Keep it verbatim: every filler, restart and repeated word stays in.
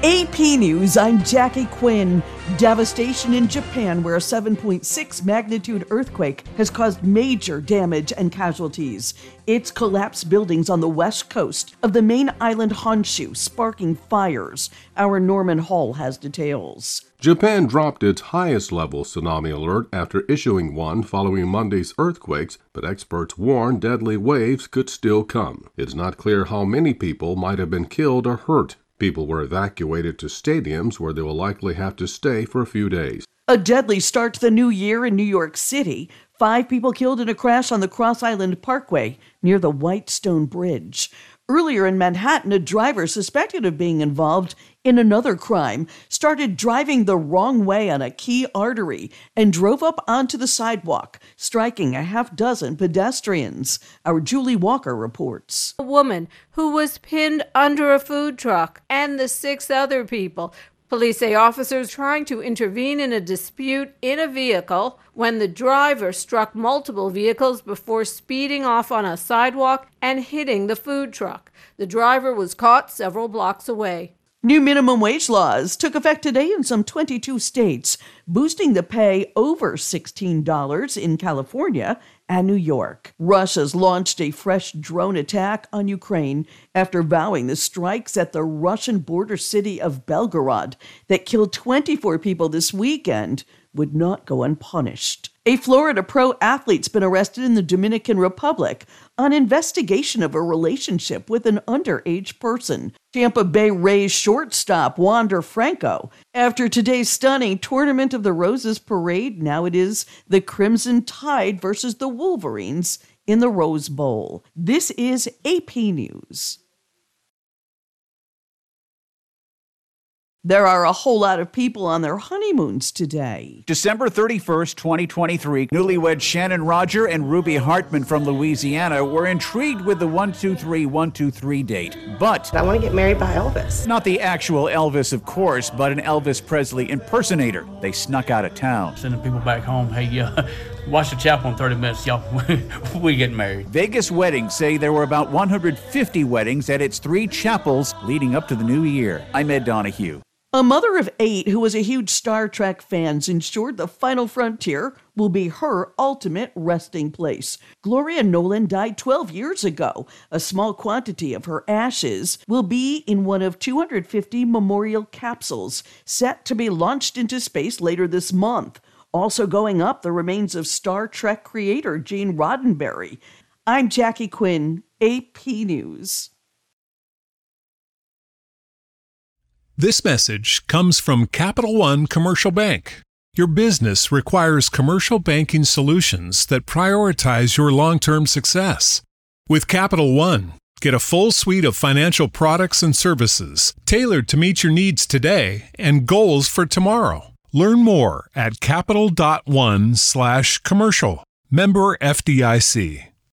A P News, I'm Jackie Quinn. Devastation in Japan, where a seven point six magnitude earthquake has caused major damage and casualties. It's collapsed buildings on the west coast of the main island Honshu, sparking fires. Our Norman Hall has details. Japan dropped its highest level tsunami alert after issuing one following Monday's earthquakes, but experts warn deadly waves could still come. It's not clear how many people might have been killed or hurt. People were evacuated to stadiums where they will likely have to stay for a few days. A deadly start to the new year in New York City. Five people killed in a crash on the Cross Island Parkway near the Whitestone Bridge. Earlier in Manhattan, a driver suspected of being involved in another crime started driving the wrong way on a key artery and drove up onto the sidewalk, striking a half dozen pedestrians. Our Julie Walker reports. A woman who was pinned under a food truck and the six other people. Police say officers trying to intervene in a dispute in a vehicle when the driver struck multiple vehicles before speeding off on a sidewalk and hitting the food truck. The driver was caught several blocks away. New minimum wage laws took effect today in some twenty-two states, boosting the pay over sixteen dollars in California and New York. Russia's launched a fresh drone attack on Ukraine after vowing the strikes at the Russian border city of Belgorod that killed twenty-four people this weekend would not go unpunished. A Florida pro athlete's been arrested in the Dominican Republic on investigation of a relationship with an underage person. Tampa Bay Rays shortstop Wander Franco. After today's stunning Tournament of the Roses parade, now it is the Crimson Tide versus the Wolverines in the Rose Bowl. This is A P News. There are a whole lot of people on their honeymoons today. December thirty-first, twenty twenty-three, newlywed Shannon Roger and Ruby Hartman from Louisiana were intrigued with the one two three one two three date. But I want to get married by Elvis. Not the actual Elvis, of course, but an Elvis Presley impersonator. They snuck out of town. Sending people back home, hey, uh, watch the chapel in thirty minutes, y'all. We get married. Vegas Weddings say there were about one hundred fifty weddings at its three chapels leading up to the new year. I'm Ed Donahue. A mother of eight who was a huge Star Trek fan ensured the final frontier will be her ultimate resting place. Gloria Nolan died twelve years ago. A small quantity of her ashes will be in one of two hundred fifty memorial capsules set to be launched into space later this month. Also going up, the remains of Star Trek creator Gene Roddenberry. I'm Jackie Quinn, A P News. This message comes from Capital One Commercial Bank. Your business requires commercial banking solutions that prioritize your long-term success. With Capital One, get a full suite of financial products and services tailored to meet your needs today and goals for tomorrow. Learn more at capital dot one slash commercial. Member F D I C.